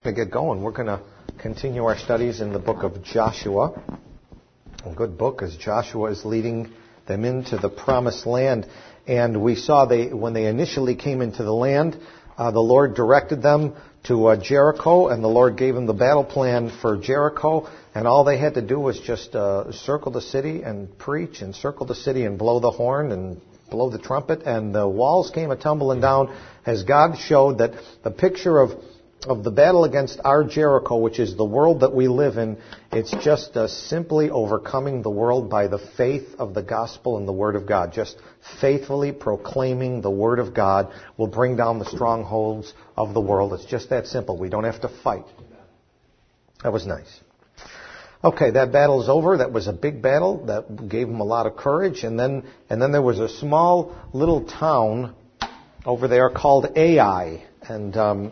To get going, we're going to continue our studies in the book of Joshua. A good book, as Joshua is leading them into the promised land. And we saw when they initially came into the land, the Lord directed them to Jericho, and the Lord gave them the battle plan for Jericho. And all they had to do was just circle the city and preach, and circle the city and blow the horn and blow the trumpet. And the walls came a-tumbling down as God showed that the picture of the battle against our Jericho, which is the world that we live in, it's just simply overcoming the world by the faith of the gospel and the Word of God. Just faithfully proclaiming the Word of God will bring down the strongholds of the world. It's just that simple. We don't have to fight. That was nice. Okay, that battle is over. That was a big battle. That gave them a lot of courage. And then there was a small little town over there called Ai. And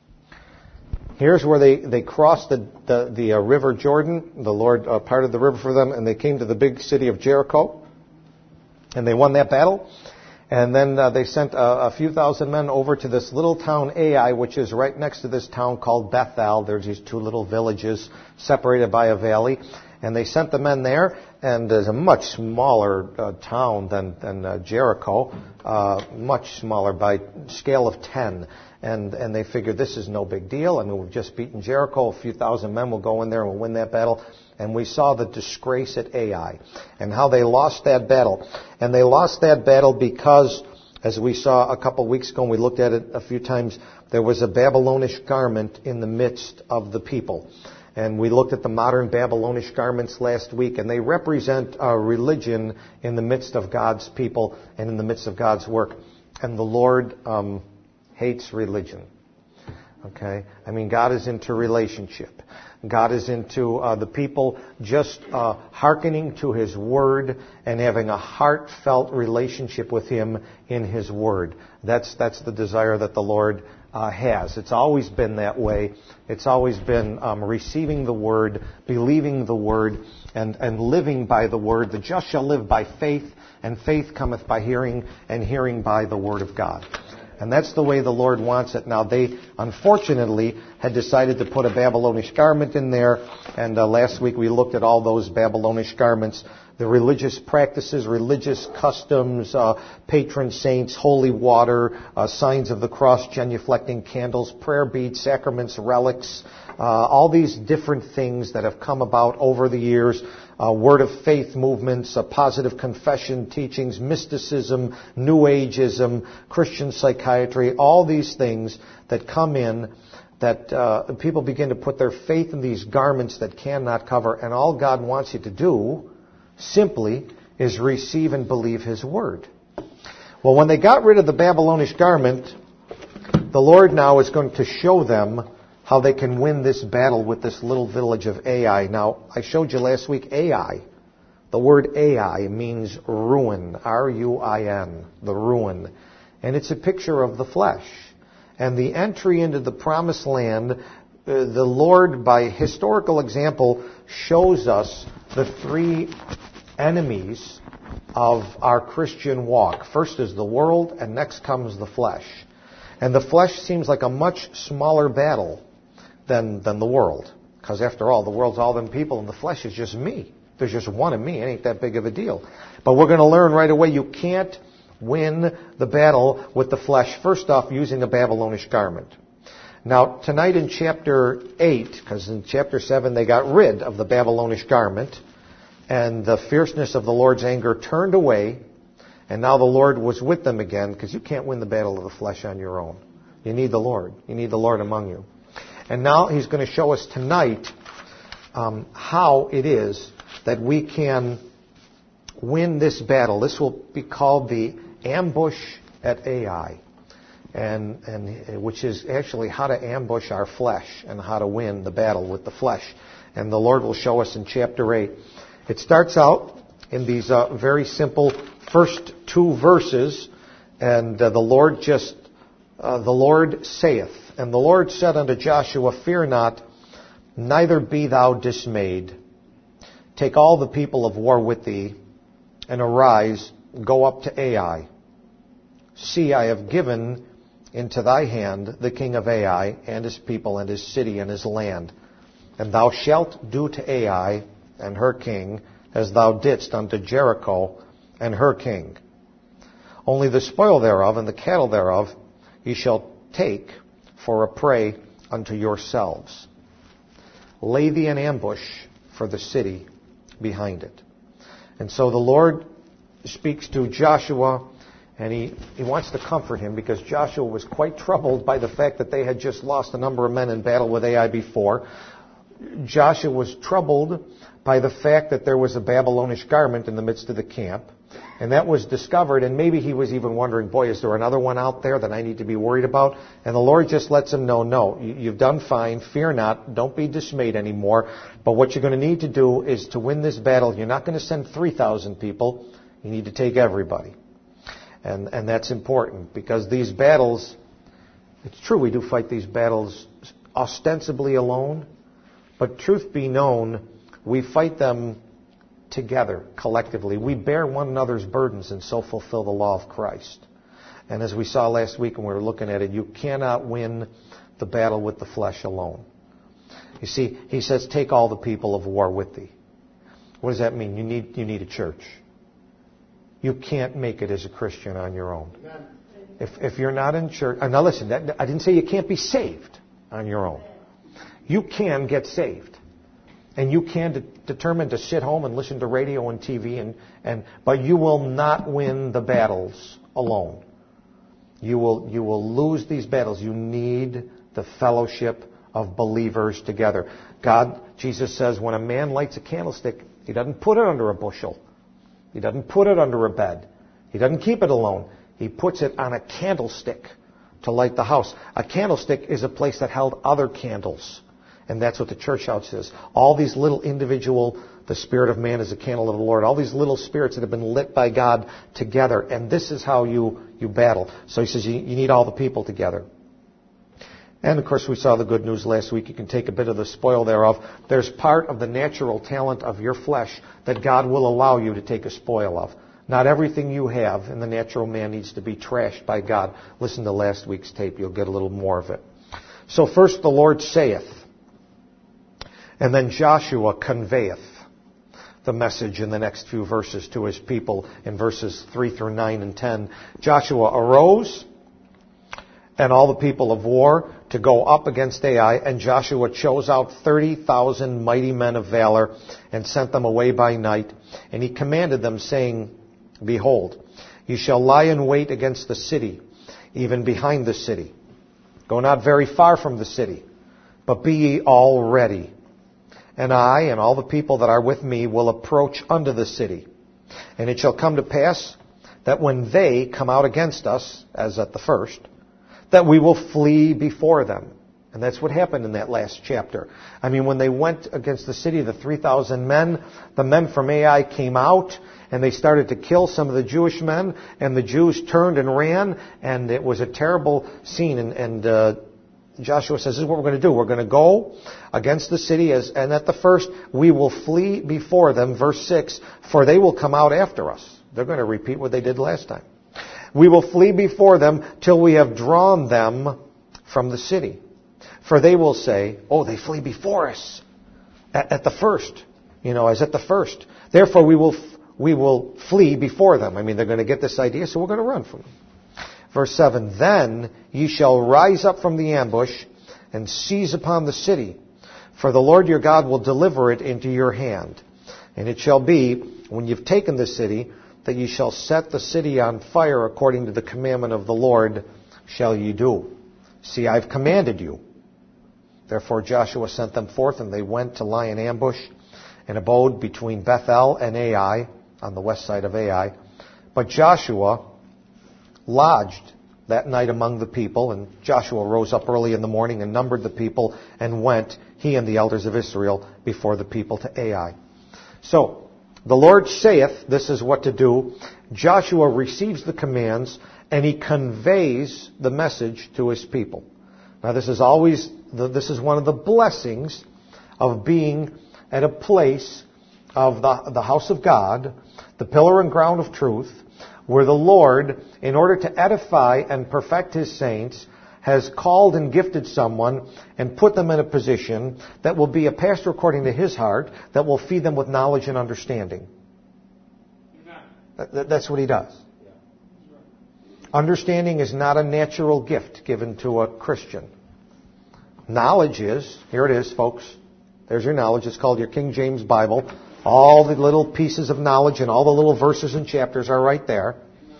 here's where they crossed the river Jordan. The Lord parted the river for them, and they came to the big city of Jericho, and they won that battle. And then they sent a few thousand men over to this little town Ai, which is right next to this town called Bethel. There's these two little villages separated by a valley, and they sent the men there. And there's a much smaller town than Jericho, much smaller by scale of 10. And they figured this is no big deal. I mean, we've just beaten Jericho. A few thousand men will go in there and we'll win that battle. And we saw the disgrace at Ai and how they lost that battle. And they lost that battle because, as we saw a couple of weeks ago, and we looked at it a few times, there was a Babylonish garment in the midst of the people. And we looked at the modern Babylonish garments last week, and they represent religion in the midst of God's people and in the midst of God's work. And the Lord hates religion. Okay? I mean, God is into relationship. God is into the people just hearkening to His Word and having a heartfelt relationship with Him in His Word. That's the desire that the Lord has. It's always been that way. It's always been receiving the Word, believing the Word, and living by the Word. The just shall live by faith, and faith cometh by hearing, and hearing by the Word of God. And that's the way the Lord wants it. Now, they, unfortunately, had decided to put a Babylonish garment in there. And last week we looked at all those Babylonish garments, the religious practices, religious customs, patron saints, holy water, signs of the cross, genuflecting candles, prayer beads, sacraments, relics, all these different things that have come about over the years. Word of faith movements, positive confession teachings, mysticism, New Ageism, Christian psychiatry, all these things that come in that people begin to put their faith in these garments that cannot cover. And all God wants you to do simply is receive and believe His Word. Well, when they got rid of the Babylonish garment, the Lord now is going to show them how they can win this battle with this little village of Ai. Now, I showed you last week Ai. The word Ai means ruin, R-U-I-N, the ruin. And it's a picture of the flesh. And the entry into the promised land, the Lord, by historical example, shows us the three enemies of our Christian walk. First is the world, and next comes the flesh. And the flesh seems like a much smaller battle than the world. Because after all, the world's all them people and the flesh is just me. There's just one of me. It ain't that big of a deal. But we're going to learn right away you can't win the battle with the flesh, first off, using a Babylonish garment. Now, tonight in chapter 8, because in chapter 7 they got rid of the Babylonish garment, and the fierceness of the Lord's anger turned away, and now the Lord was with them again, because you can't win the battle of the flesh on your own. You need the Lord. You need the Lord among you. And now He's going to show us tonight how it is that we can win this battle. This will be called the ambush at Ai, and which is actually how to ambush our flesh and how to win the battle with the flesh. And the Lord will show us in chapter 8. It starts out in these very simple first two verses, and the Lord saith, and the Lord said unto Joshua, Fear not, neither be thou dismayed. Take all the people of war with thee, and arise, go up to Ai. See, I have given into thy hand the king of Ai, and his people, and his city, and his land. And thou shalt do to Ai and her king as thou didst unto Jericho and her king. Only the spoil thereof and the cattle thereof ye shall take for a prey unto yourselves. Lay thee an ambush for the city behind it. And so the Lord speaks to Joshua, and he wants to comfort him, because Joshua was quite troubled by the fact that they had just lost a number of men in battle with Ai before. Joshua was troubled by the fact that there was a Babylonish garment in the midst of the camp. And that was discovered, and maybe he was even wondering, boy, is there another one out there that I need to be worried about? And the Lord just lets him know, no, you've done fine, fear not, don't be dismayed anymore. But what you're going to need to do is to win this battle. You're not going to send 3,000 people. You need to take everybody. And that's important, because these battles, it's true we do fight these battles ostensibly alone, but truth be known, we fight them together, collectively. We bear one another's burdens and so fulfill the law of Christ. And as we saw last week when we were looking at it, you cannot win the battle with the flesh alone. You see, he says, take all the people of war with thee. What does that mean? You need a church. You can't make it as a Christian on your own. If you're not in church... Now listen, I didn't say you can't be saved on your own. You can get saved. And you can determine to sit home and listen to radio and TV, but you will not win the battles alone. You will lose these battles. You need the fellowship of believers together. Jesus says, when a man lights a candlestick, he doesn't put it under a bushel. He doesn't put it under a bed. He doesn't keep it alone. He puts it on a candlestick to light the house. A candlestick is a place that held other candles. And that's what the church house is. All these little individual, the spirit of man is a candle of the Lord. All these little spirits that have been lit by God together. And this is how you battle. So he says you need all the people together. And of course we saw the good news last week. You can take a bit of the spoil thereof. There's part of the natural talent of your flesh that God will allow you to take a spoil of. Not everything you have in the natural man needs to be trashed by God. Listen to last week's tape. You'll get a little more of it. So first the Lord saith. And then Joshua conveyeth the message in the next few verses to his people in verses 3 through 9 and 10. Joshua arose and all the people of war to go up against Ai, and Joshua chose out 30,000 mighty men of valor and sent them away by night. And he commanded them, saying, behold, ye shall lie in wait against the city, even behind the city. Go not very far from the city, but be ye all ready. And I and all the people that are with me will approach unto the city. And it shall come to pass that when they come out against us, as at the first, that we will flee before them. And that's what happened in that last chapter. I mean, when they went against the city, the 3,000 men, the men from Ai came out, and they started to kill some of the Jewish men, and the Jews turned and ran, and it was a terrible scene. And Joshua says, this is what we're going to do. We're going to go against the city, and at the first, we will flee before them, verse 6, for they will come out after us. They're going to repeat what they did last time. We will flee before them till we have drawn them from the city. For they will say, oh, they flee before us at the first, as at the first. Therefore, we will flee before them. I mean, they're going to get this idea, so we're going to run from them. Verse 7, then ye shall rise up from the ambush and seize upon the city, for the Lord your God will deliver it into your hand. And it shall be, when you've taken the city, that ye shall set the city on fire according to the commandment of the Lord shall ye do. See, I've commanded you. Therefore Joshua sent them forth, and they went to lie in ambush and abode between Bethel and Ai, on the west side of Ai. But Joshua lodged that night among the people, and Joshua rose up early in the morning and numbered the people and went, he and the elders of Israel, before the people to Ai. So, the Lord saith, this is what to do. Joshua receives the commands, and he conveys the message to his people. Now, this is one of the blessings of being at a place of the house of God, the pillar and ground of truth, where the Lord, in order to edify and perfect His saints, has called and gifted someone and put them in a position that will be a pastor according to His heart, that will feed them with knowledge and understanding. That's what He does. Understanding is not a natural gift given to a Christian. Knowledge is. Here it is, folks. There's your knowledge. It's called your King James Bible. All the little pieces of knowledge and all the little verses and chapters are right there.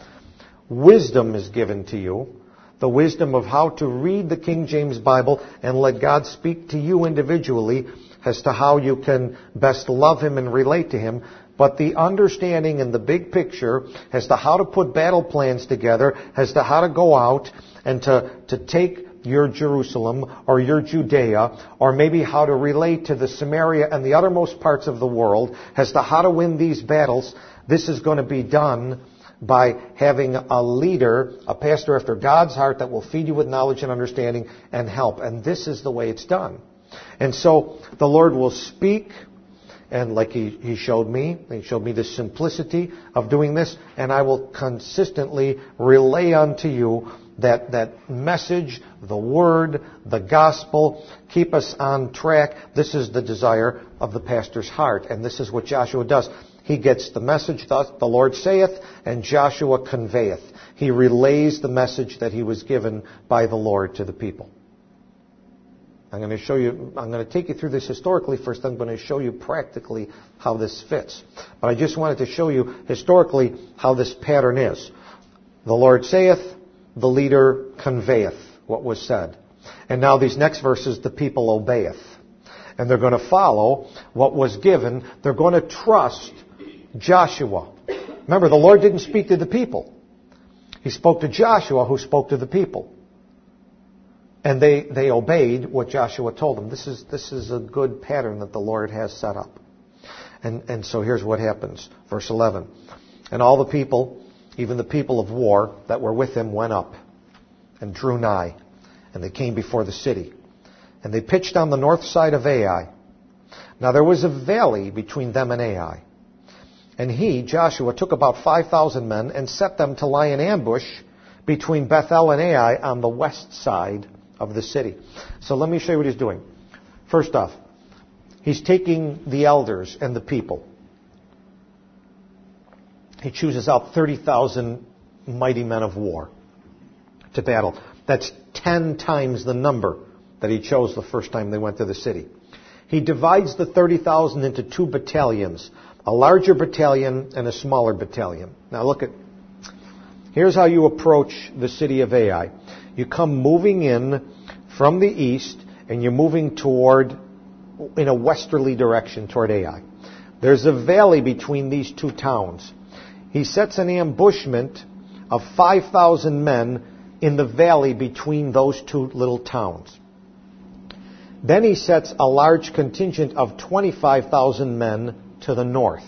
Wisdom is given to you. The wisdom of how to read the King James Bible and let God speak to you individually as to how you can best love Him and relate to Him. But the understanding in the big picture as to how to put battle plans together, as to how to go out and to take your Jerusalem or your Judea, or maybe how to relate to the Samaria and the uttermost parts of the world, as to how to win these battles, this is going to be done by having a leader, a pastor after God's heart that will feed you with knowledge and understanding and help. And this is the way it's done. And so the Lord will speak, and like He showed me the simplicity of doing this, and I will consistently relay unto you that message, the Word, the Gospel, keep us on track. This is the desire of the pastor's heart, and this is what Joshua does. He gets the message, thus the Lord saith, and Joshua conveyeth. He relays the message that he was given by the Lord to the people. I'm going to take you through this historically first. I'm going to show you practically how this fits. But I just wanted to show you historically how this pattern is. The Lord saith, the leader conveyeth what was said. And now these next verses, the people obeyeth. And they're going to follow what was given. They're going to trust Joshua. Remember, the Lord didn't speak to the people. He spoke to Joshua, who spoke to the people. And they obeyed what Joshua told them. This is a good pattern that the Lord has set up. And so here's what happens. Verse 11. And all the people, even the people of war that were with him, went up and drew nigh. And they came before the city. And they pitched on the north side of Ai. Now there was a valley between them and Ai. And he, Joshua, took about 5,000 men and set them to lie in ambush between Bethel and Ai on the west side of the city. So let me show you what he's doing. First off, he's taking the elders and the people. He chooses out 30,000 mighty men of war to battle. That's 10 times the number that he chose the first time they went to the city. He divides the 30,000 into 2 battalions, a larger battalion and a smaller battalion. Now here's how you approach the city of Ai. You come moving in from the east, and you're moving in a westerly direction toward Ai. There's a valley between these 2 towns. He sets an ambushment of 5,000 men in the valley between those 2 little towns. Then he sets a large contingent of 25,000 men to the north.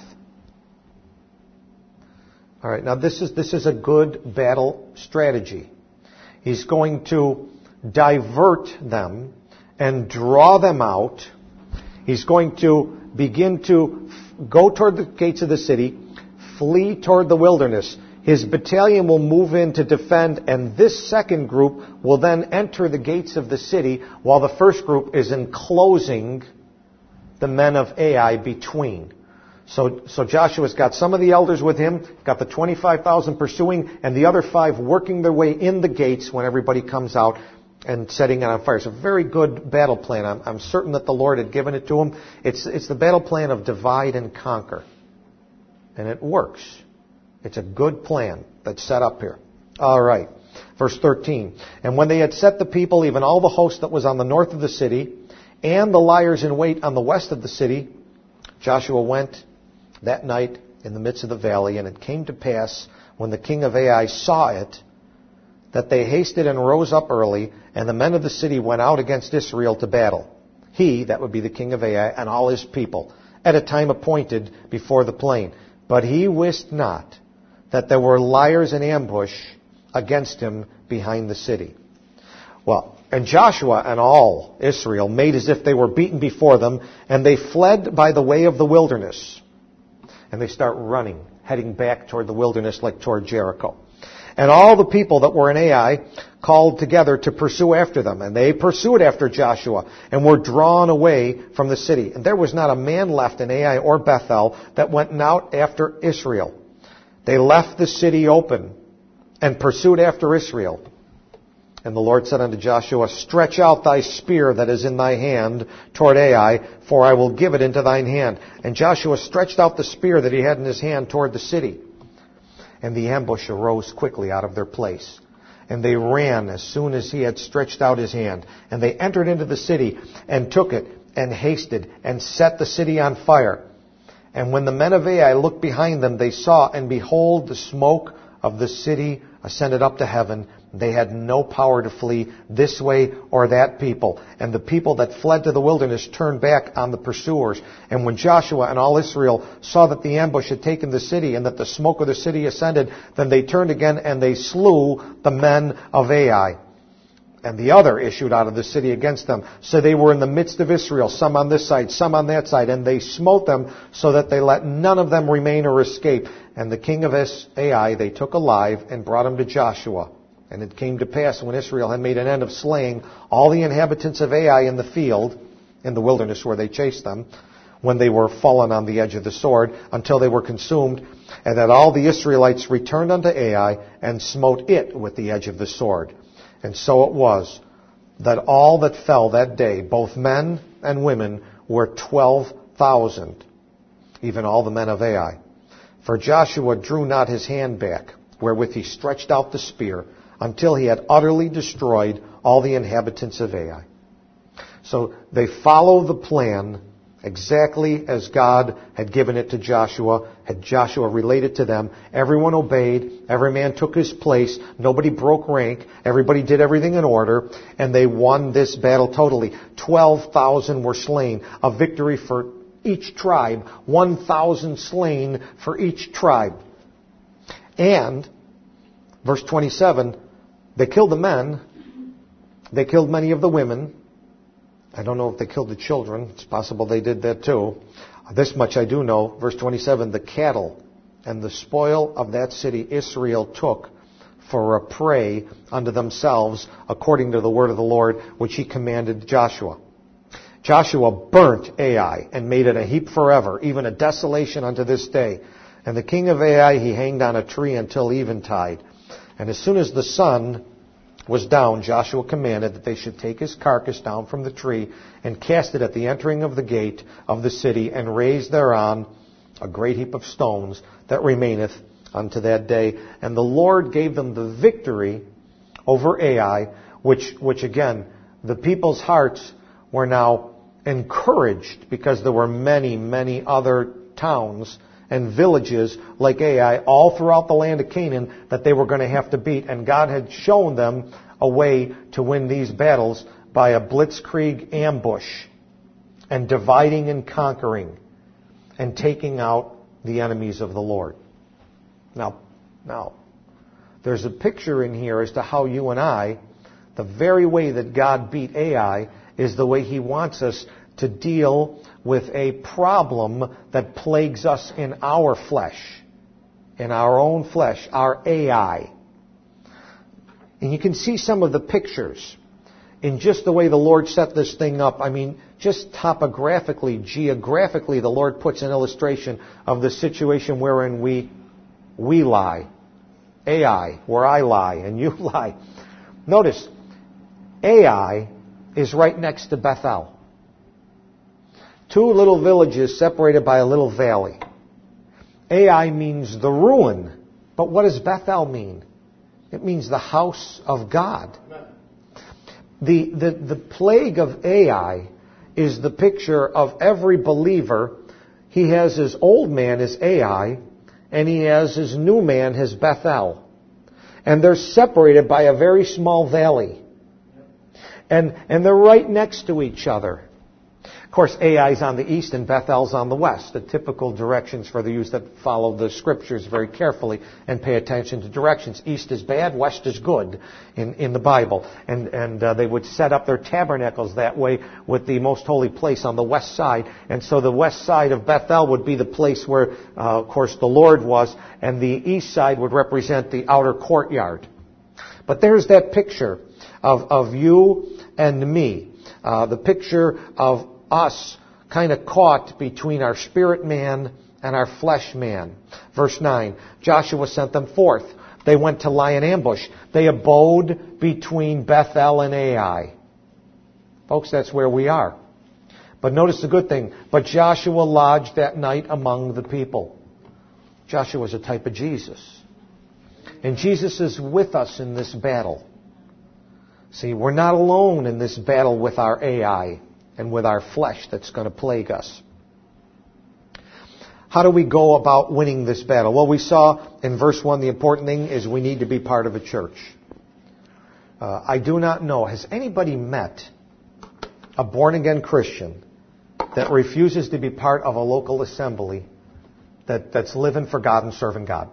All right, now this is a good battle strategy. He's going to divert them and draw them out. He's going to begin to go toward the gates of the city, flee toward the wilderness. His battalion will move in to defend, and this second group will then enter the gates of the city while the first group is enclosing the men of Ai between. So Joshua's got some of the elders with him, got the 25,000 pursuing, and the other 5 working their way in the gates when everybody comes out and setting it on fire. It's a very good battle plan. I'm certain that the Lord had given it to him. It's the battle plan of divide and conquer. And it works. It's a good plan that's set up here. All right. Verse 13. And when they had set the people, even all the host that was on the north of the city, and the liers in wait on the west of the city, Joshua went that night in the midst of the valley, and it came to pass, when the king of Ai saw it, that they hasted and rose up early, and the men of the city went out against Israel to battle. He, that would be the king of Ai, and all his people, at a time appointed before the plain. But he wist not that there were liers in ambush against him behind the city. Well, and Joshua and all Israel made as if they were beaten before them, and they fled by the way of the wilderness. And they start running, heading back toward the wilderness like toward Jericho. And all the people that were in Ai called together to pursue after them. And they pursued after Joshua and were drawn away from the city. And there was not a man left in Ai or Bethel that went out after Israel. They left the city open and pursued after Israel. And the Lord said unto Joshua, stretch out thy spear that is in thy hand toward Ai, for I will give it into thine hand. And Joshua stretched out the spear that he had in his hand toward the city. And the ambush arose quickly out of their place. And they ran as soon as he had stretched out his hand. And they entered into the city and took it and hasted and set the city on fire. And when the men of Ai looked behind them, they saw, and behold, the smoke of the city ascended up to heaven. They had no power to flee this way or that people. And the people that fled to the wilderness turned back on the pursuers. And when Joshua and all Israel saw that the ambush had taken the city and that the smoke of the city ascended, then they turned again and they slew the men of Ai. And the other issued out of the city against them. So they were in the midst of Israel, some on this side, some on that side. And they smote them so that they let none of them remain or escape. And the king of Ai they took alive and brought him to Joshua. And it came to pass when Israel had made an end of slaying all the inhabitants of Ai in the field, in the wilderness where they chased them, when they were fallen on the edge of the sword, until they were consumed, and that all the Israelites returned unto Ai and smote it with the edge of the sword. And so it was that all that fell that day, both men and women, were 12,000, even all the men of Ai. For Joshua drew not his hand back, wherewith he stretched out the spear, until he had utterly destroyed all the inhabitants of Ai. So they follow the plan exactly as God had given it to Joshua, had Joshua related to them. Everyone obeyed, every man took his place, nobody broke rank, everybody did everything in order, and they won this battle totally. 12,000 were slain, a victory for each tribe, 1,000 slain for each tribe. And, verse 27, they killed the men. They killed many of the women. I don't know if they killed the children. It's possible they did that too. This much I do know. Verse 27, the cattle and the spoil of that city Israel took for a prey unto themselves, according to the word of the Lord, which he commanded Joshua. Joshua burnt Ai and made it a heap forever, even a desolation unto this day. And the king of Ai he hanged on a tree until eventide. And as soon as the sun was down, Joshua commanded that they should take his carcass down from the tree and cast it at the entering of the gate of the city and raise thereon a great heap of stones that remaineth unto that day. And the Lord gave them the victory over Ai, which again, the people's hearts were now encouraged because there were many, many other towns and villages like Ai all throughout the land of Canaan that they were going to have to beat. And God had shown them a way to win these battles by a blitzkrieg ambush and dividing and conquering and taking out the enemies of the Lord. Now, there's a picture in here as to how you and I, the very way that God beat Ai is the way he wants us to deal with a problem that plagues us in our flesh, in our own flesh, our Ai. And you can see some of the pictures in just the way the Lord set this thing up. I mean, just topographically, geographically, the Lord puts an illustration of the situation wherein we lie. Ai, where I lie and you lie. Notice, Ai is right next to Bethel. Two little villages separated by a little valley. Ai means the ruin. But what does Bethel mean? It means the house of God. The plague of Ai is the picture of every believer. He has his old man as Ai, and he has his new man, his Bethel. And they're separated by a very small valley. And they're right next to each other. Of course, Ai's on the east and Bethel's on the west, the typical directions for the Jews that follow the Scriptures very carefully and pay attention to directions. East is bad, west is good in the Bible. And they would set up their tabernacles that way with the most holy place on the west side. And so the west side of Bethel would be the place where, of course, the Lord was, and the east side would represent the outer courtyard. But there's that picture of you and me, the picture of us kind of caught between our spirit man and our flesh man. Verse 9, Joshua sent them forth. They went to lie in ambush. They abode between Bethel and Ai. Folks, that's where we are. But notice the good thing. But Joshua lodged that night among the people. Joshua is a type of Jesus. And Jesus is with us in this battle. See, we're not alone in this battle with our Ai and with our flesh that's going to plague us. How do we go about winning this battle? Well, we saw in verse 1 the important thing is we need to be part of a church. I do not know. Has anybody met a born-again Christian that refuses to be part of a local assembly that's living for God and serving God?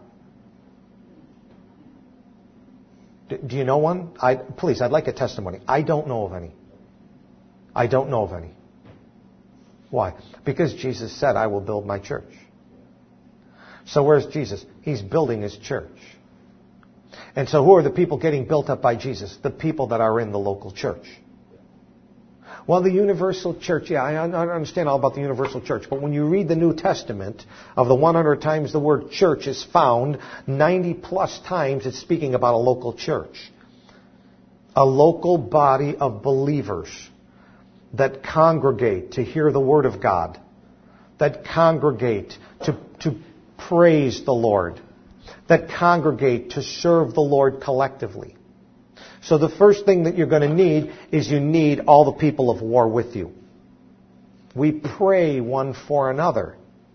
Do you know one? Please, I'd like a testimony. I don't know of any. I don't know of any. Why? Because Jesus said, I will build my church. So where's Jesus? He's building His church. And so who are the people getting built up by Jesus? The people that are in the local church. Well, the universal church, yeah, I understand all about the universal church. But when you read the New Testament, of the 100 times the word church is found, 90 plus times it's speaking about a local church. A local body of believers that congregate to hear the Word of God, that congregate to praise the Lord, that congregate to serve the Lord collectively. So the first thing that you're going to need is you need all the people of war with you. We pray one for another.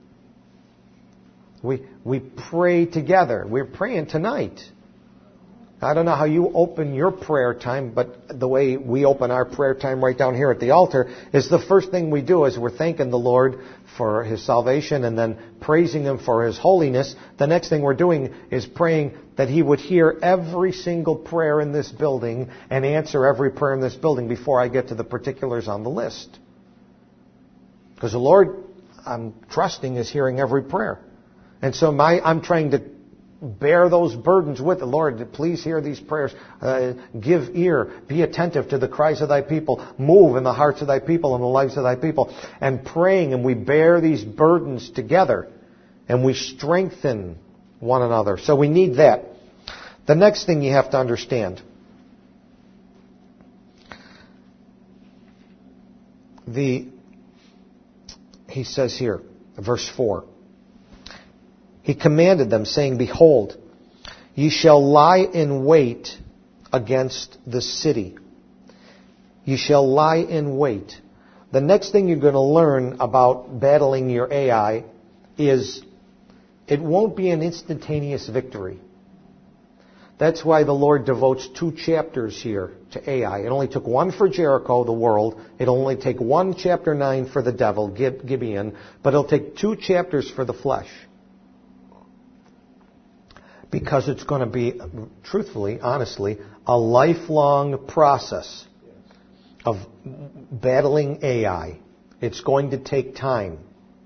We pray together. We're praying tonight. I don't know how you open your prayer time, but the way we open our prayer time right down here at the altar is the first thing we do is we're thanking the Lord for His salvation and then praising Him for His holiness. The next thing we're doing is praying that He would hear every single prayer in this building and answer every prayer in this building before I get to the particulars on the list. Because the Lord, I'm trusting, is hearing every prayer. And so I'm trying to bear those burdens with the Lord. Please hear these prayers. Give ear. Be attentive to the cries of Thy people. Move in the hearts of Thy people and the lives of Thy people. And praying, and we bear these burdens together. And we strengthen one another. So we need that. The next thing you have to understand. He says here, verse 4. He commanded them, saying, Behold, ye shall lie in wait against the city. Ye shall lie in wait. The next thing you're going to learn about battling your Ai is it won't be an instantaneous victory. That's why the Lord devotes 2 chapters here to Ai. It only took 1 for Jericho, the world. It'll only take 1 chapter 9 for the devil, Gibeon. But it'll take 2 chapters for the flesh. Because it's going to be, truthfully, honestly, a lifelong process of battling Ai. It's going to take time.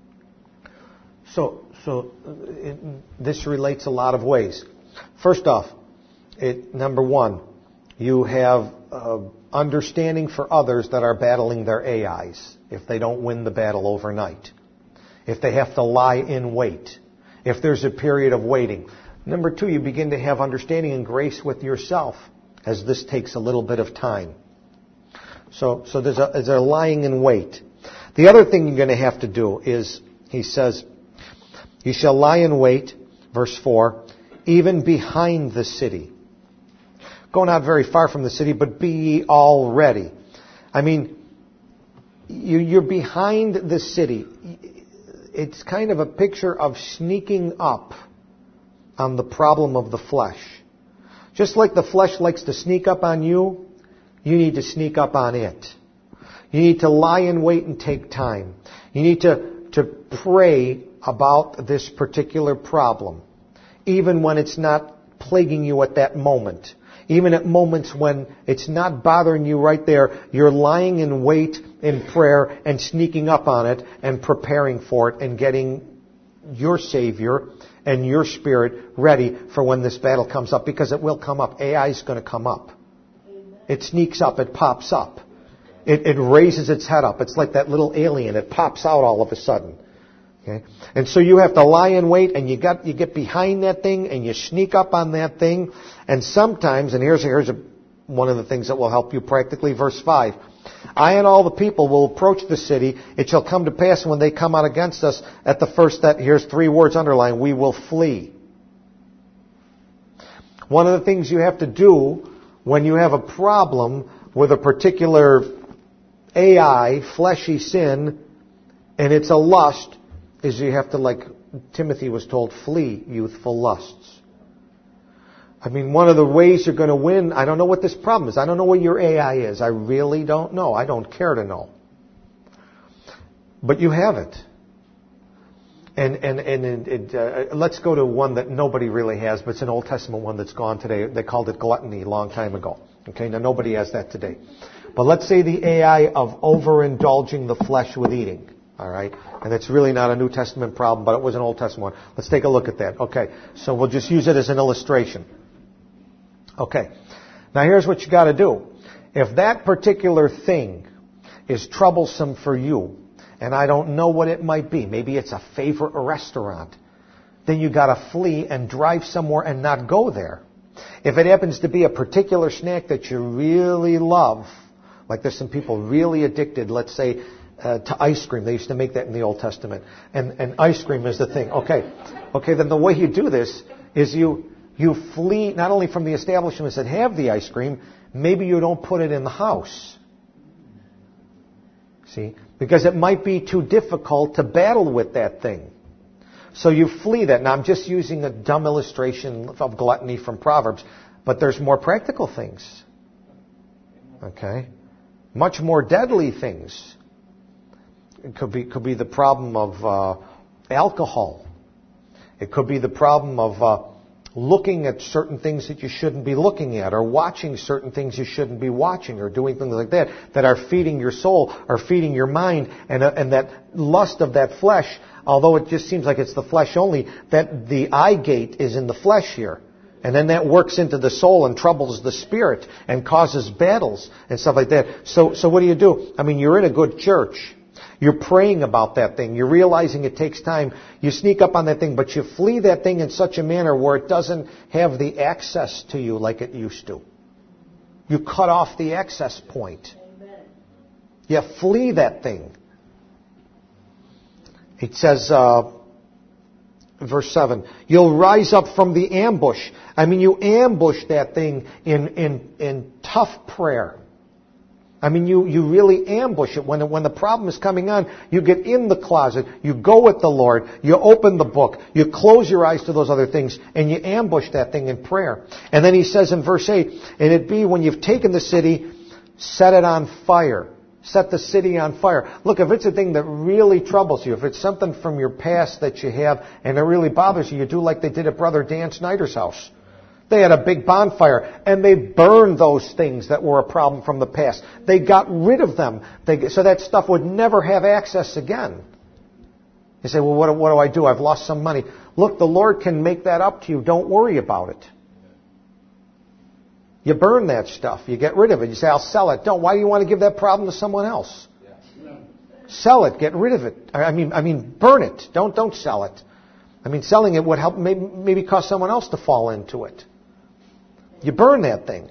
So this relates a lot of ways. First off, number 1, you have understanding for others that are battling their Ais if they don't win the battle overnight. If they have to lie in wait. If there's a period of waiting. Number 2, you begin to have understanding and grace with yourself as this takes a little bit of time. So there's a lying in wait. The other thing you're going to have to do is, he says, you shall lie in wait, verse 4, even behind the city. Go not very far from the city, but be ye all ready. I mean, you're behind the city. It's kind of a picture of sneaking up on the problem of the flesh. Just like the flesh likes to sneak up on you, you need to sneak up on it. You need to lie in wait and take time. You need to pray about this particular problem, even when it's not plaguing you at that moment. Even at moments when it's not bothering you right there, you're lying in wait in prayer and sneaking up on it and preparing for it and getting your Savior and your spirit ready for when this battle comes up, because it will come up. AI is going to come up. It sneaks up. It pops up. It raises its head up. It's like that little alien. It pops out all of a sudden. Okay? And so you have to lie in wait, and you get behind that thing, and you sneak up on that thing. And sometimes, and here's one of the things that will help you practically, verse 5. I and all the people will approach the city. It shall come to pass when they come out against us at the first that, here's 3 words underlined, we will flee. One of the things you have to do when you have a problem with a particular AI, fleshy sin, and it's a lust, is you have to, like Timothy was told, flee youthful lusts. I mean, one of the ways you're going to win, I don't know what this problem is. I don't know what your AI is. I really don't know. I don't care to know. But you have it. And let's go to one that nobody really has, but it's an Old Testament one that's gone today. They called it gluttony a long time ago. Okay, now nobody has that today. But let's say the AI of overindulging the flesh with eating. All right? And it's really not a New Testament problem, but it was an Old Testament one. Let's take a look at that. Okay, so we'll just use it as an illustration. Okay, now here's what you got to do. If that particular thing is troublesome for you, and I don't know what it might be, maybe it's a favorite restaurant, then you got to flee and drive somewhere and not go there. If it happens to be a particular snack that you really love, like there's some people really addicted, let's say, to ice cream. They used to make that in the Old Testament. And ice cream is the thing. Okay, then the way you do this is you flee not only from the establishments that have the ice cream, maybe you don't put it in the house. See? Because it might be too difficult to battle with that thing. So you flee that. Now I'm just using a dumb illustration of gluttony from Proverbs, but there's more practical things. Okay? Much more deadly things. It could be the problem of alcohol. It could be the problem of looking at certain things that you shouldn't be looking at, or watching certain things you shouldn't be watching, or doing things like that are feeding your soul, or feeding your mind, and that lust of that flesh, although it just seems like it's the flesh only, that the eye gate is in the flesh here. And then that works into the soul and troubles the spirit and causes battles and stuff like that. So what do? I mean, you're in a good church. You're praying about that thing. You're realizing it takes time. You sneak up on that thing, but you flee that thing in such a manner where it doesn't have the access to you like it used to. You cut off the access point. Amen. You flee that thing. It says, verse 7, you'll rise up from the ambush. I mean, you ambush that thing in tough prayer. I mean, you really ambush it. When the problem is coming on, you get in the closet, you go with the Lord, you open the book, you close your eyes to those other things, and you ambush that thing in prayer. And then he says in verse 8, and it be when you've taken the city, set it on fire. Set the city on fire. Look, if it's a thing that really troubles you, if it's something from your past that you have, and it really bothers you, you do like they did at Brother Dan Snyder's house. They had a big bonfire, and they burned those things that were a problem from the past. They got rid of them, so that stuff would never have access again. You say, well, what do? I've lost some money. Look, the Lord can make that up to you. Don't worry about it. You burn that stuff. You get rid of it. You say, I'll sell it. Don't. Why do you want to give that problem to someone else? Sell it. Get rid of it. I mean, burn it. Don't sell it. I mean, selling it would help maybe cause someone else to fall into it. You burn that thing.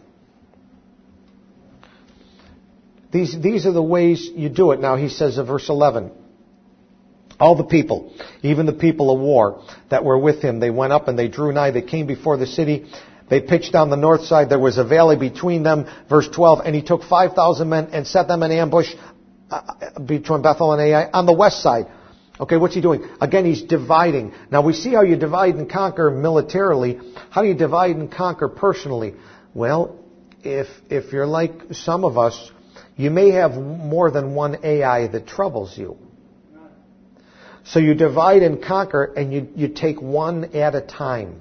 These are the ways you do it. Now he says in verse 11, all the people, even the people of war that were with him, they went up and they drew nigh. They came before the city. They pitched down the north side. There was a valley between them. Verse 12, and he took 5,000 men and set them in ambush between Bethel and Ai on the west side. Okay, what's he doing? Again, he's dividing. Now, we see how you divide and conquer militarily. How do you divide and conquer personally? Well, if you're like some of us, you may have more than one AI that troubles you. So you divide and conquer, and you take one at a time.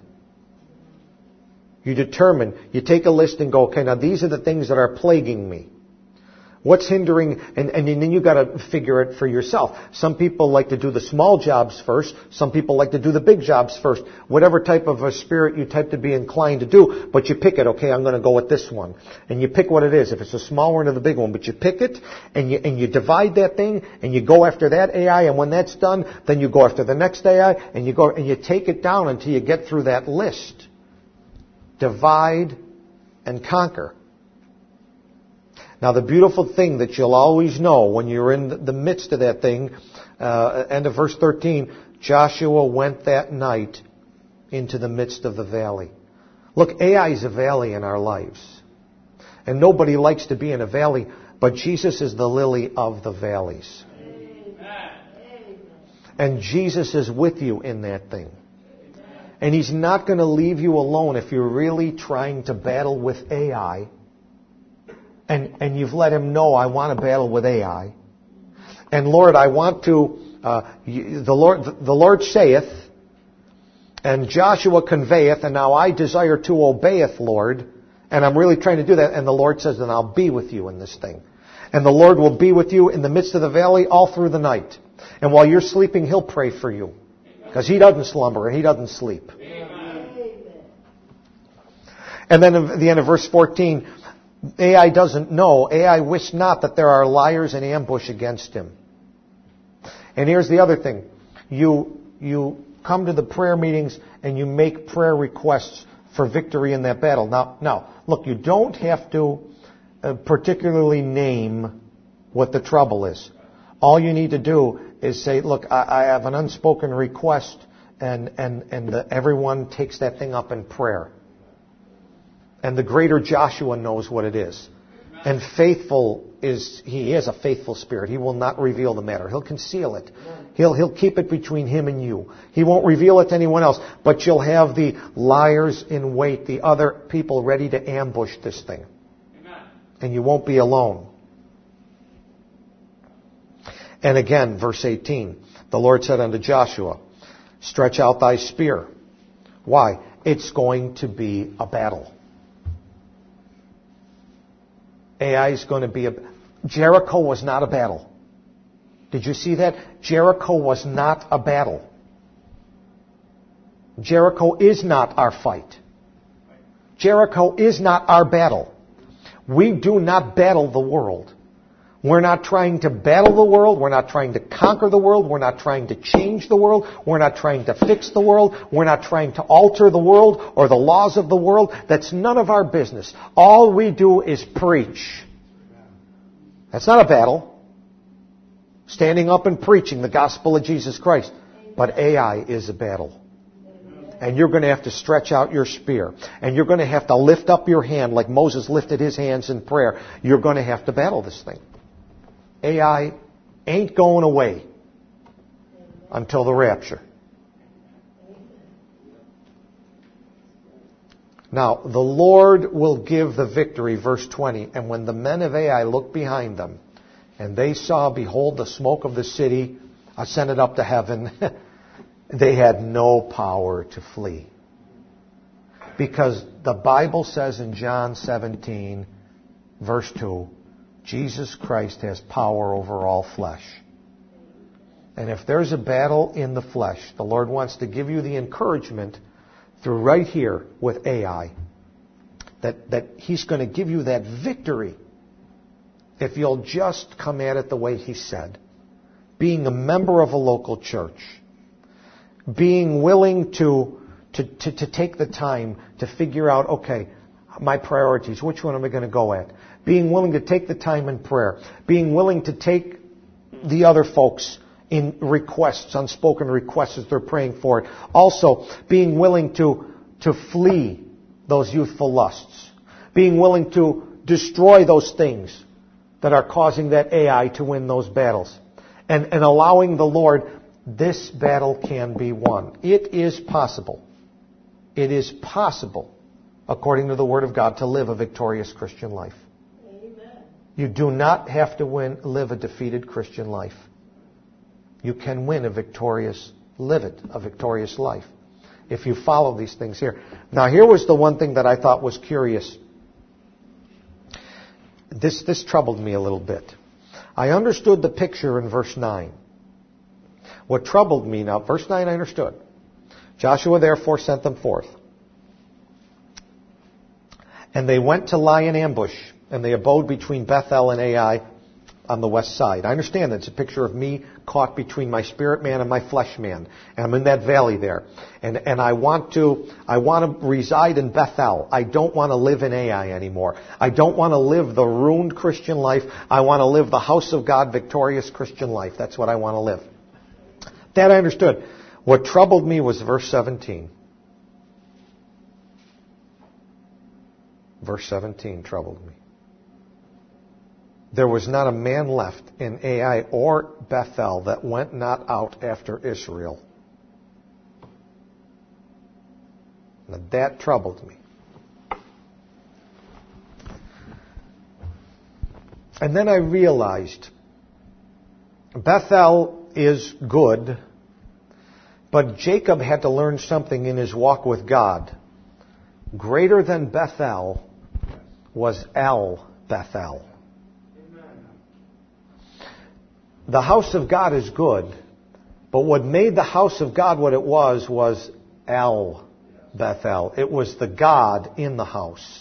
You determine, you take a list and go, okay, now these are the things that are plaguing me. What's hindering, and then you got to figure it for yourself. Some people like to do the small jobs first. Some people like to do the big jobs first. Whatever type of a spirit you type to be inclined to do, but you pick it. Okay, I'm going to go with this one, and you pick what it is. If it's a small one or the big one, but you pick it, and you divide that thing, and you go after that AI. And when that's done, then you go after the next AI, and you go and you take it down until you get through that list. Divide and conquer. Now, the beautiful thing that you'll always know when you're in the midst of that thing, end of verse 13, Joshua went that night into the midst of the valley. Look, Ai is a valley in our lives. And nobody likes to be in a valley, but Jesus is the lily of the valleys. Amen. And Jesus is with you in that thing. And He's not going to leave you alone if you're really trying to battle with Ai. And you've let Him know, I want to battle with Ai. And Lord, I want to, the Lord saith, and Joshua conveyeth, and now I desire to obeyeth, Lord. And I'm really trying to do that. And the Lord says, then I'll be with you in this thing. And the Lord will be with you in the midst of the valley all through the night. And while you're sleeping, He'll pray for you. Because He doesn't slumber and He doesn't sleep. Amen. And then at the end of verse 14, Ai doesn't know. Ai wist not that there are liars in ambush against him. And here's the other thing. You come to the prayer meetings and you make prayer requests for victory in that battle. Now, look, you don't have to particularly name what the trouble is. All you need to do is say, look, I have an unspoken request, and everyone takes that thing up in prayer. And the greater Joshua knows what it is. And He is a faithful spirit. He will not reveal the matter. He'll conceal it. He'll keep it between Him and you. He won't reveal it to anyone else. But you'll have the liars in wait, the other people ready to ambush this thing. And you won't be alone. And again, verse 18, the Lord said unto Joshua, stretch out thy spear. Why? It's going to be a battle. Ai is going to be Jericho was not a battle. Did you see that? Jericho was not a battle. Jericho is not our fight. Jericho is not our battle. We do not battle the world. We're not trying to battle the world. We're not trying to conquer the world. We're not trying to change the world. We're not trying to fix the world. We're not trying to alter the world or the laws of the world. That's none of our business. All we do is preach. That's not a battle. Standing up and preaching the gospel of Jesus Christ. But Ai is a battle. And you're going to have to stretch out your spear. And you're going to have to lift up your hand like Moses lifted his hands in prayer. You're going to have to battle this thing. Ai ain't going away until the rapture. Now, the Lord will give the victory, verse 20. And when the men of Ai looked behind them, and they saw, behold, the smoke of the city ascended up to heaven, they had no power to flee. Because the Bible says in John 17, verse 2, Jesus Christ has power over all flesh. And if there's a battle in the flesh, the Lord wants to give you the encouragement through right here with Ai that He's going to give you that victory if you'll just come at it the way He said. Being a member of a local church. Being willing to take the time to figure out, okay, my priorities, which one am I going to go at? Being willing to take the time in prayer. Being willing to take the other folks in requests, unspoken requests as they're praying for it. Also, being willing to flee those youthful lusts. Being willing to destroy those things that are causing that Ai to win those battles. And allowing the Lord, this battle can be won. It is possible. It is possible, according to the Word of God, to live a victorious Christian life. Amen. You do not have to live a defeated Christian life. You can live a victorious life if you follow these things here. Now, here was the one thing that I thought was curious. This troubled me a little bit. I understood the picture in verse 9. What troubled me now, verse 9 I understood. Joshua therefore sent them forth. And they went to lie in ambush, and they abode between Bethel and Ai on the west side. I understand that it's a picture of me caught between my spirit man and my flesh man. And I'm in that valley there. And I want to reside in Bethel. I don't want to live in Ai anymore. I don't want to live the ruined Christian life. I want to live the house of God victorious Christian life. That's what I want to live. That I understood. What troubled me was verse 17. Verse 17 troubled me. There was not a man left in Ai or Bethel that went not out after Israel. Now that troubled me. And then I realized Bethel is good, but Jacob had to learn something in his walk with God. Greater than Bethel was El Bethel. The house of God is good, but what made the house of God what it was El Bethel. It was the God in the house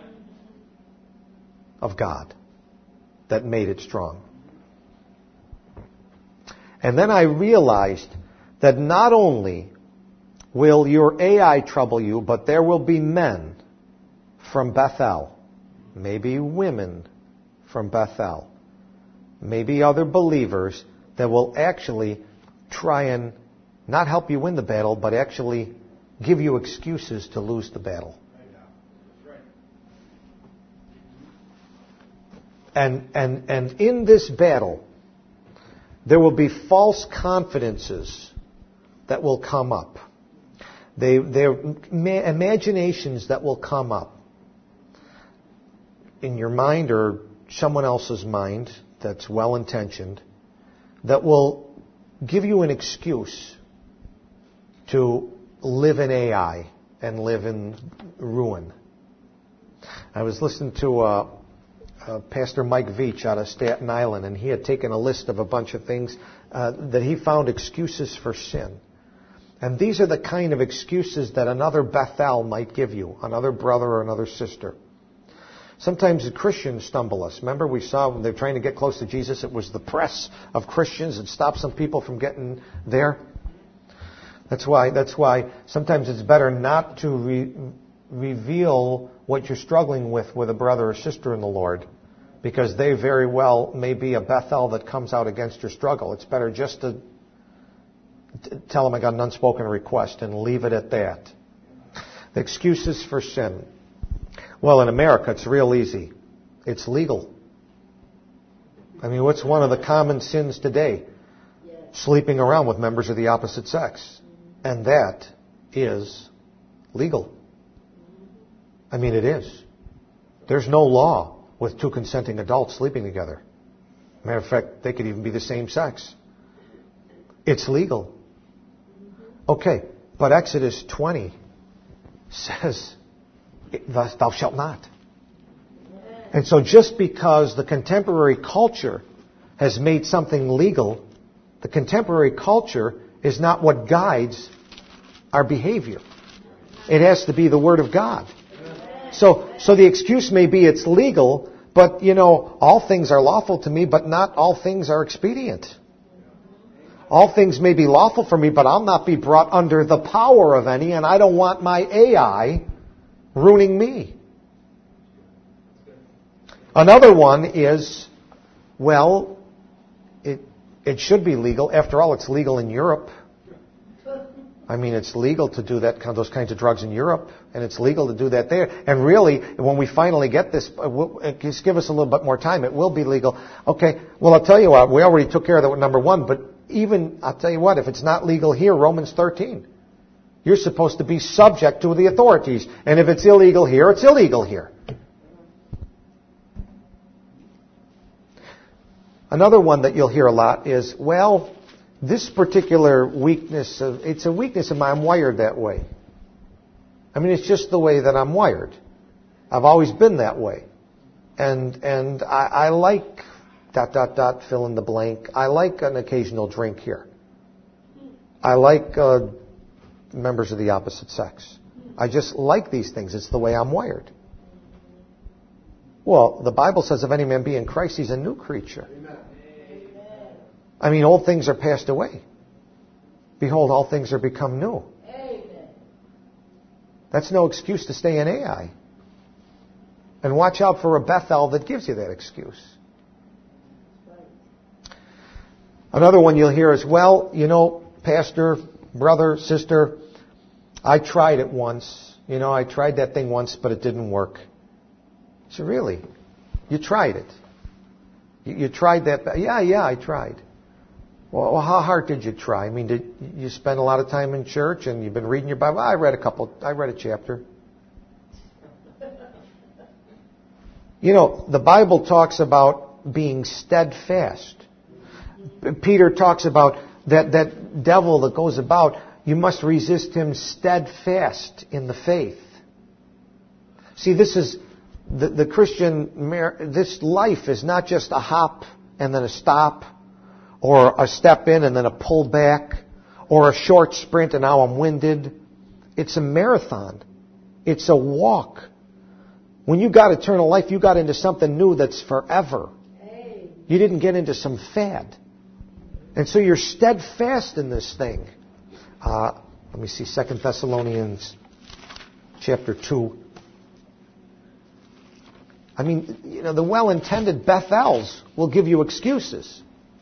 of God that made it strong. And then I realized that not only will your Ai trouble you, but there will be men from Bethel, maybe women from Bethel, maybe other believers that will actually try and not help you win the battle, but actually give you excuses to lose the battle. And in this battle, there will be false confidences that will come up. There are imaginations that will come up in your mind or someone else's mind that's well-intentioned that will give you an excuse to live in Ai and live in ruin. I was listening to Pastor Mike Veach out of Staten Island, and he had taken a list of a bunch of things that he found excuses for sin. And these are the kind of excuses that another Bethel might give you, another brother or another sister. Sometimes the Christians stumble us. Remember we saw when they're trying to get close to Jesus, it was the press of Christians that stopped some people from getting there. That's why sometimes it's better not to reveal what you're struggling with a brother or sister in the Lord, because they very well may be a Bethel that comes out against your struggle. It's better just to tell them I got an unspoken request and leave it at that. The excuses for sin. Well, in America, it's real easy. It's legal. I mean, what's one of the common sins today? Sleeping around with members of the opposite sex. And that is legal. I mean, it is. There's no law with two consenting adults sleeping together. Matter of fact, they could even be the same sex. It's legal. Okay, but Exodus 20 says, thou shalt not. And so just because the contemporary culture has made something legal, the contemporary culture is not what guides our behavior. It has to be the Word of God. So the excuse may be it's legal, but all things are lawful to me, but not all things are expedient. All things may be lawful for me, but I'll not be brought under the power of any, and I don't want my Ai ruining me. Another one is, well, it should be legal. After all, it's legal in Europe. I mean, it's legal to do those kinds of drugs in Europe, and it's legal to do that there. And really, when we finally get this, just give us a little bit more time, it will be legal. Okay, well, I'll tell you what, we already took care of that with number one, but even, I'll tell you what, if it's not legal here, Romans 13. You're supposed to be subject to the authorities. And if it's illegal here, it's illegal here. Another one that you'll hear a lot is, well, this particular weakness, it's a weakness of mine, I'm wired that way. I mean, it's just the way that I'm wired. I've always been that way. And I like ... fill in the blank. I like an occasional drink here. I like members of the opposite sex. I just like these things. It's the way I'm wired. Well, the Bible says if any man be in Christ, he's a new creature. Amen. I mean, old things are passed away. Behold, all things are become new. Amen. That's no excuse to stay in Ai. And watch out for a Bethel that gives you that excuse. Another one you'll hear is, well, you know, pastor, brother, sister, I tried it once. You know, I tried that thing once, but it didn't work. So really? You tried it? You tried that? Yeah, I tried. Well, how hard did you try? I mean, did you spend a lot of time in church and you've been reading your Bible? I read a chapter. You know, the Bible talks about being steadfast. Peter talks about that devil that goes about, you must resist him steadfast in the faith. See, this is the Christian, this life is not just a hop and then a stop, or a step in and then a pull back, or a short sprint and now I'm winded. It's a marathon. It's a walk. When you got eternal life, you got into something new that's forever. You didn't get into some fad. And so you're steadfast in this thing. Let me see, 2 Thessalonians chapter 2. I mean, you know, the well-intended Bethels will give you excuses.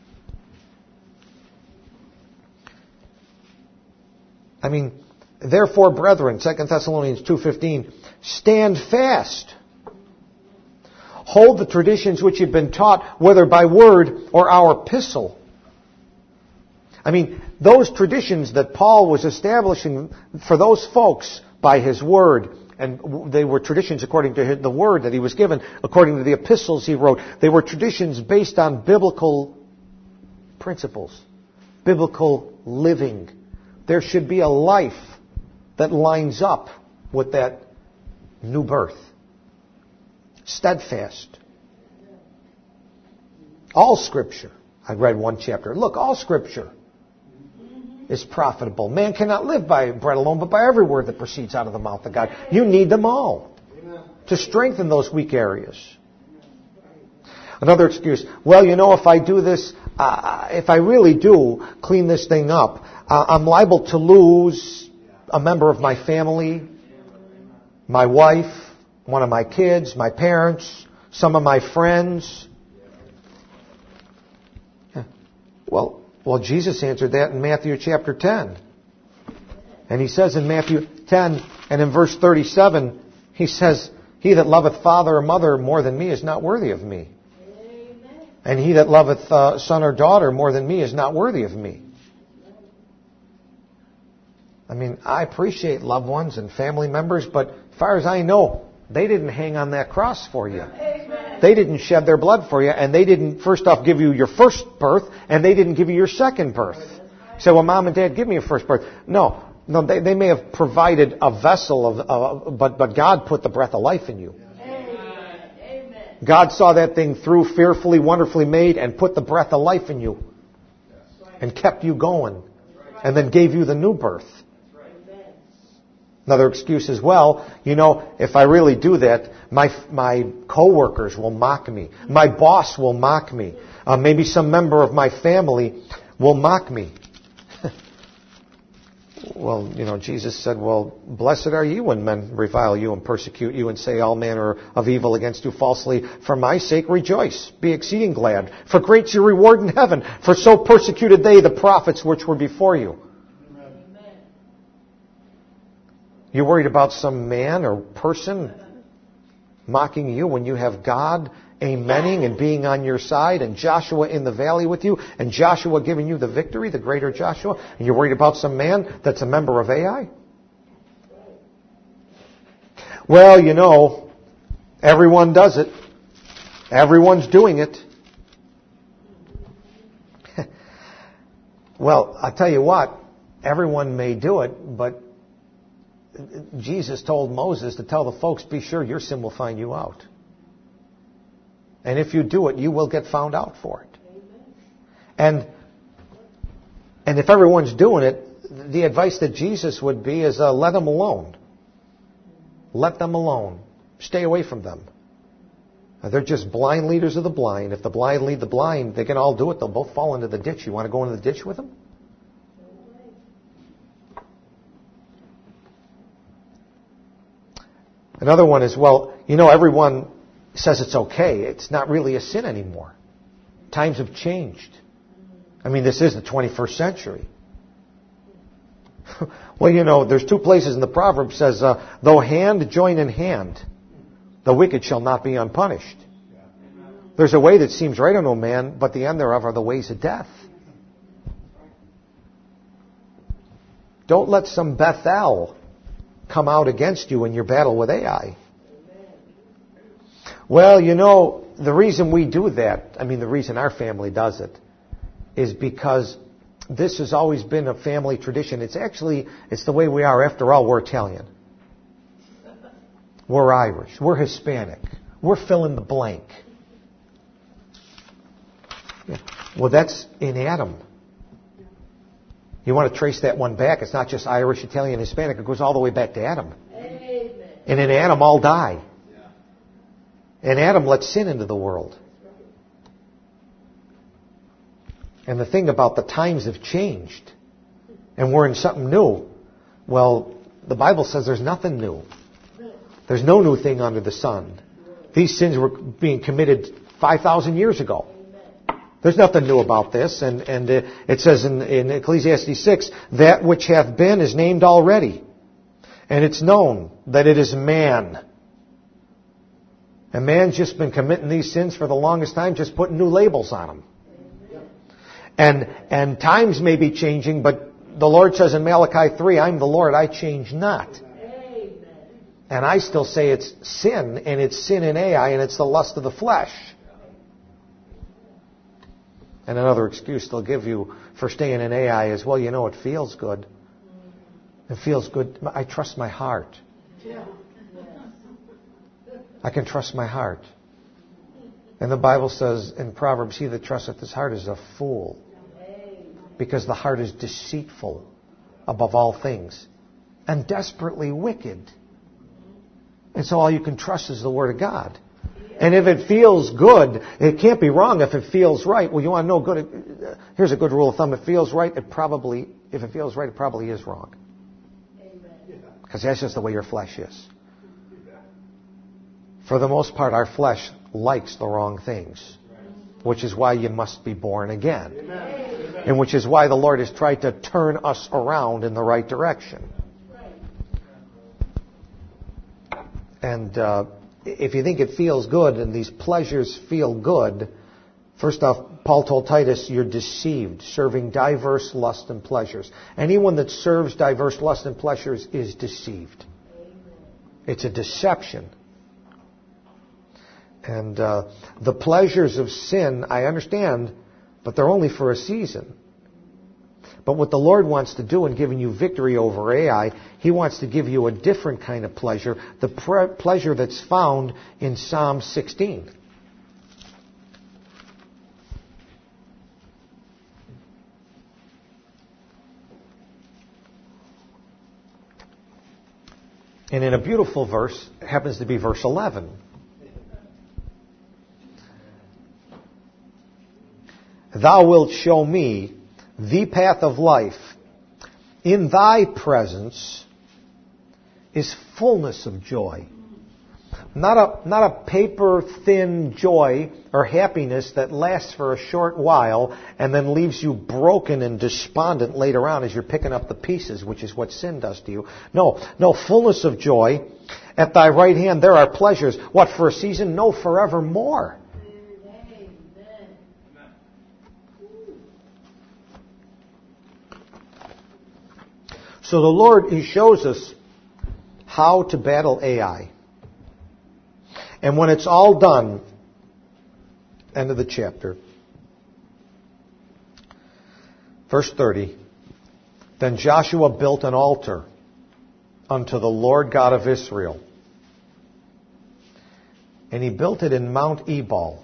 I mean, therefore, brethren, 2 Thessalonians 2:15, stand fast. Hold the traditions which you've been taught, whether by word or our epistle. I mean, those traditions that Paul was establishing for those folks by his word, and they were traditions according to the word that he was given, according to the epistles he wrote. They were traditions based on biblical principles, biblical living. There should be a life that lines up with that new birth. Steadfast. All Scripture. I read one chapter. Look, all Scripture is profitable. Man cannot live by bread alone, but by every word that proceeds out of the mouth of God. You need them all to strengthen those weak areas. Another excuse. Well, you know, if I do this, if I really do clean this thing up, I'm liable to lose a member of my family, my wife, one of my kids, my parents, some of my friends. Yeah. Well, Jesus answered that in Matthew chapter 10. And he says in Matthew 10 and in verse 37, he says, he that loveth father or mother more than me is not worthy of me. Amen. And he that loveth son or daughter more than me is not worthy of me. I mean, I appreciate loved ones and family members, but as far as I know, they didn't hang on that cross for you. Amen. They didn't shed their blood for you, and they didn't, first off, give you your first birth, and they didn't give you your second birth. You say, well, Mom and Dad, give me a first birth. No, they may have provided a vessel, but God put the breath of life in you. Amen. God saw that thing through, fearfully, wonderfully made, and put the breath of life in you, and kept you going, and then gave you the new birth. Another excuse is, well, you know, if I really do that, my coworkers will mock me. My boss will mock me. Maybe some member of my family will mock me. Well, you know, Jesus said, well, blessed are you when men revile you and persecute you and say all manner of evil against you falsely. For my sake rejoice, be exceeding glad. For great's your reward in heaven. For so persecuted they the prophets which were before you. You're worried about some man or person mocking you when you have God amening and being on your side, and Joshua in the valley with you, and Joshua giving you the victory, the greater Joshua, and you're worried about some man that's a member of Ai? Well, you know, everyone does it. Everyone's doing it. Well, I'll tell you what, everyone may do it, but Jesus told Moses to tell the folks, be sure your sin will find you out. And if you do it, you will get found out for it. And if everyone's doing it, the advice that Jesus would be is let them alone. Let them alone. Stay away from them. They're just blind leaders of the blind. If the blind lead the blind, they can all do it. They'll both fall into the ditch. You want to go into the ditch with them? Another one is, well, everyone says it's okay. It's not really a sin anymore. Times have changed. I mean, this is the 21st century. Well, there's two places in the Proverbs says, though hand join in hand, the wicked shall not be unpunished. There's a way that seems right unto a man, but the end thereof are the ways of death. Don't let some Bethel come out against you in your battle with Ai. Well, the reason we do that, the reason our family does it, is because this has always been a family tradition. It's the way we are. After all, we're Italian. We're Irish. We're Hispanic. We're fill in the blank. Yeah. Well, that's in Adam. You want to trace that one back. It's not just Irish, Italian, Hispanic. It goes all the way back to Adam. Amen. And in Adam, all die. And Adam let sin into the world. And the thing about the times have changed. And we're in something new. Well, the Bible says there's nothing new. There's no new thing under the sun. These sins were being committed 5,000 years ago. There's nothing new about this. And it says in Ecclesiastes 6, that which hath been is named already. And it's known that it is man. And man's just been committing these sins for the longest time, just putting new labels on them. And times may be changing, but the Lord says in Malachi 3, I'm the Lord, I change not. And I still say it's sin, and it's sin in Ai, and it's the lust of the flesh. And another excuse they'll give you for staying in Ai is, well, it feels good. It feels good. I trust my heart. I can trust my heart. And the Bible says in Proverbs, he that trusteth his heart is a fool. Because the heart is deceitful above all things and desperately wicked. And so all you can trust is the Word of God. And if it feels good, it can't be wrong if it feels right. Well, you want to know good? Here's a good rule of thumb. If it feels right, it probably is wrong. Because that's just the way your flesh is. For the most part, our flesh likes the wrong things. Which is why you must be born again. And which is why the Lord has tried to turn us around in the right direction. And if you think it feels good and these pleasures feel good, first off, Paul told Titus, you're deceived, serving diverse lusts and pleasures. Anyone that serves diverse lusts and pleasures is deceived. It's a deception. And the pleasures of sin, I understand, but they're only for a season. But what the Lord wants to do in giving you victory over Ai, He wants to give you a different kind of pleasure, the pleasure that's found in Psalm 16. And in a beautiful verse, it happens to be verse 11. Thou wilt show me the path of life. In thy presence is fullness of joy. Not a paper-thin joy or happiness that lasts for a short while and then leaves you broken and despondent later on as you're picking up the pieces, which is what sin does to you. No, fullness of joy. At thy right hand there are pleasures. What, for a season? No, forevermore. So the Lord, He shows us how to battle Ai. And when it's all done, end of the chapter, Verse 30. Then Joshua built an altar unto the Lord God of Israel. And he built it in Mount Ebal.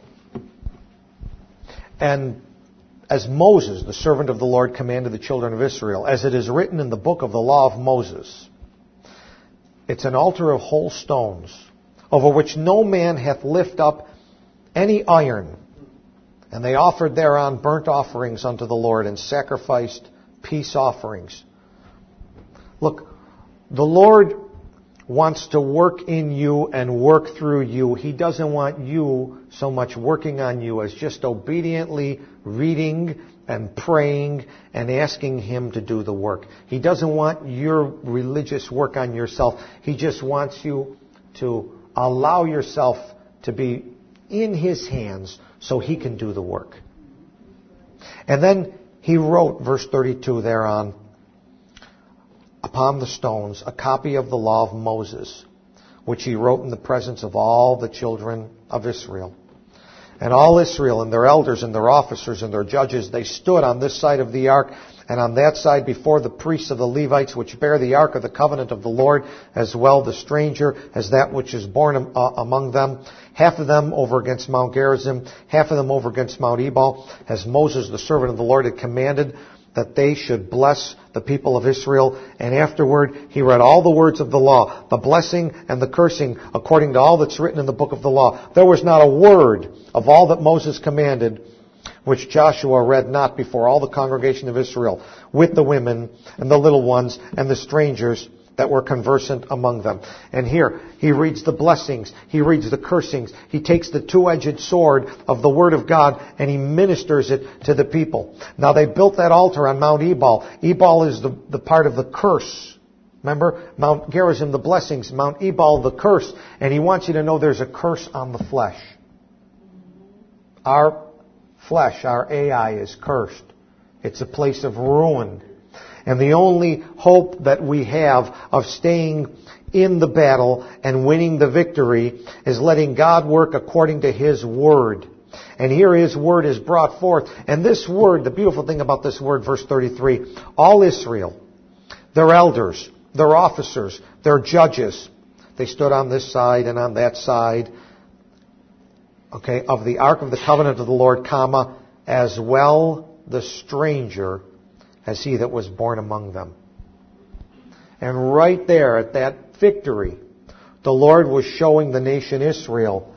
And as Moses, the servant of the Lord, commanded the children of Israel, as it is written in the book of the law of Moses, it's an altar of whole stones, over which no man hath lift up any iron. And they offered thereon burnt offerings unto the Lord, and sacrificed peace offerings. Look, the Lord wants to work in you and work through you. He doesn't want you so much working on you as just obediently reading and praying and asking Him to do the work. He doesn't want your religious work on yourself. He just wants you to allow yourself to be in His hands so He can do the work. And then he wrote, verse 32 thereon, upon the stones, a copy of the law of Moses, which he wrote in the presence of all the children of Israel. And all Israel and their elders and their officers and their judges, they stood on this side of the ark and on that side before the priests of the Levites, which bear the ark of the covenant of the Lord, as well the stranger as that which is born among them. Half of them over against Mount Gerizim, half of them over against Mount Ebal, as Moses, the servant of the Lord, had commanded that they should bless the people of Israel. And afterward he read all the words of the law, the blessing and the cursing, according to all that's written in the book of the law. There was not a word of all that Moses commanded which Joshua read not before all the congregation of Israel, with the women and the little ones and the strangers that were conversant among them. And here, he reads the blessings, he reads the cursings, he takes the two-edged sword of the Word of God and he ministers it to the people. Now they built that altar on Mount Ebal. Ebal is the part of the curse. Remember, Mount Gerizim, the blessings, Mount Ebal, the curse. And he wants you to know there's a curse on the flesh. Our flesh, our AI, is cursed. It's a place of ruin. And the only hope that we have of staying in the battle and winning the victory is letting God work according to His Word. And here His Word is brought forth. And this Word, the beautiful thing about this Word, verse 33, all Israel, their elders, their officers, their judges, they stood on this side and on that side, okay, of the ark of the covenant of the Lord, comma, as well the stranger as he that was born among them. And right there at that victory, the Lord was showing the nation Israel,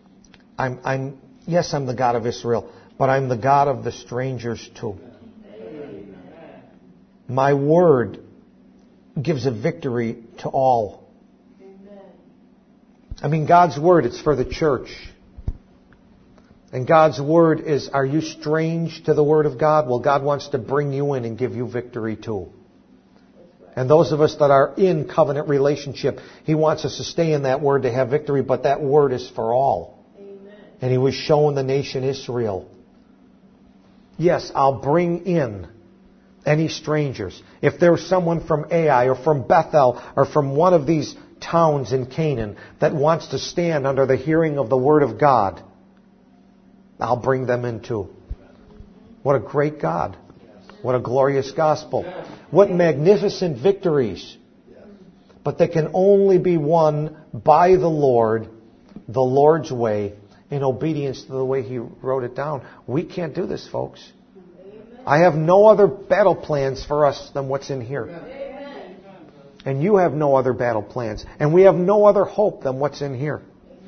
yes, I'm the God of Israel, but I'm the God of the strangers too. Amen. My word gives a victory to all. Amen. I mean, God's word, it's for the church. And God's word is, are you strange to the word of God? Well, God wants to bring you in and give you victory too. And those of us that are in covenant relationship, He wants us to stay in that word to have victory, but that word is for all. Amen. And He was showing the nation Israel, yes, I'll bring in any strangers. If there's someone from Ai or from Bethel or from one of these towns in Canaan that wants to stand under the hearing of the word of God, I'll bring them in too. What a great God. What a glorious gospel. What magnificent victories. But they can only be won by the Lord's way, in obedience to the way He wrote it down. We can't do this, folks. I have no other battle plans for us than what's in here. And you have no other battle plans. And we have no other hope than what's in here.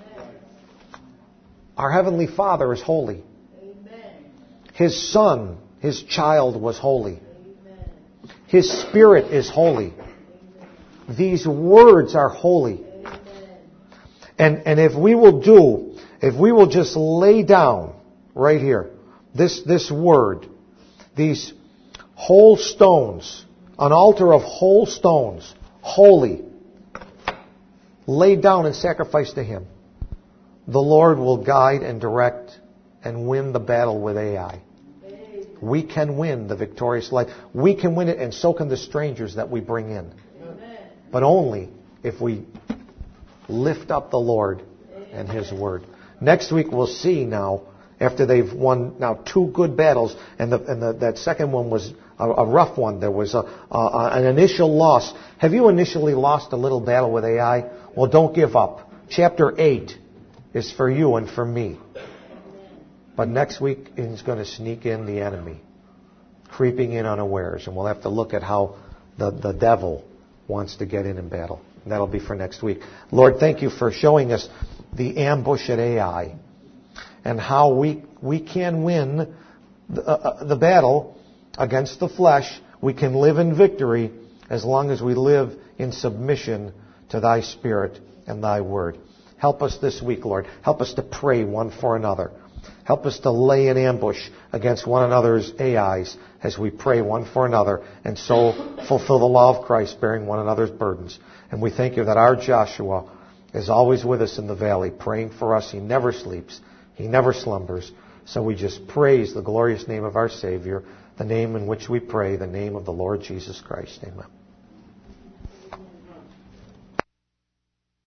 Our Heavenly Father is holy. Amen. His Son, His child, was holy. Amen. His Spirit is holy. Amen. These words are holy. Amen. And if we will just lay down right here, this word, these whole stones, an altar of whole stones, holy, laid down and sacrificed to Him, the Lord will guide and direct and win the battle with Ai. We can win the victorious life. We can win it, and so can the strangers that we bring in. Amen. But only if we lift up the Lord and His Word. Next week we'll see now, after they've won now 2 good battles, and that second one was a rough one. There was an initial loss. Have you initially lost a little battle with AI? Well, don't give up. Chapter 8 is for you and for me. But next week is going to sneak in the enemy, creeping in unawares. And we'll have to look at how the devil wants to get in battle. And that'll be for next week. Lord, thank you for showing us the ambush at Ai and how we can win the battle against the flesh. We can live in victory as long as we live in submission to thy Spirit and thy word. Help us this week, Lord. Help us to pray one for another. Help us to lay in ambush against one another's AIs as we pray one for another and so fulfill the law of Christ, bearing one another's burdens. And we thank you that our Joshua is always with us in the valley, praying for us. He never sleeps. He never slumbers. So we just praise the glorious name of our Savior, the name in which we pray, the name of the Lord Jesus Christ. Amen.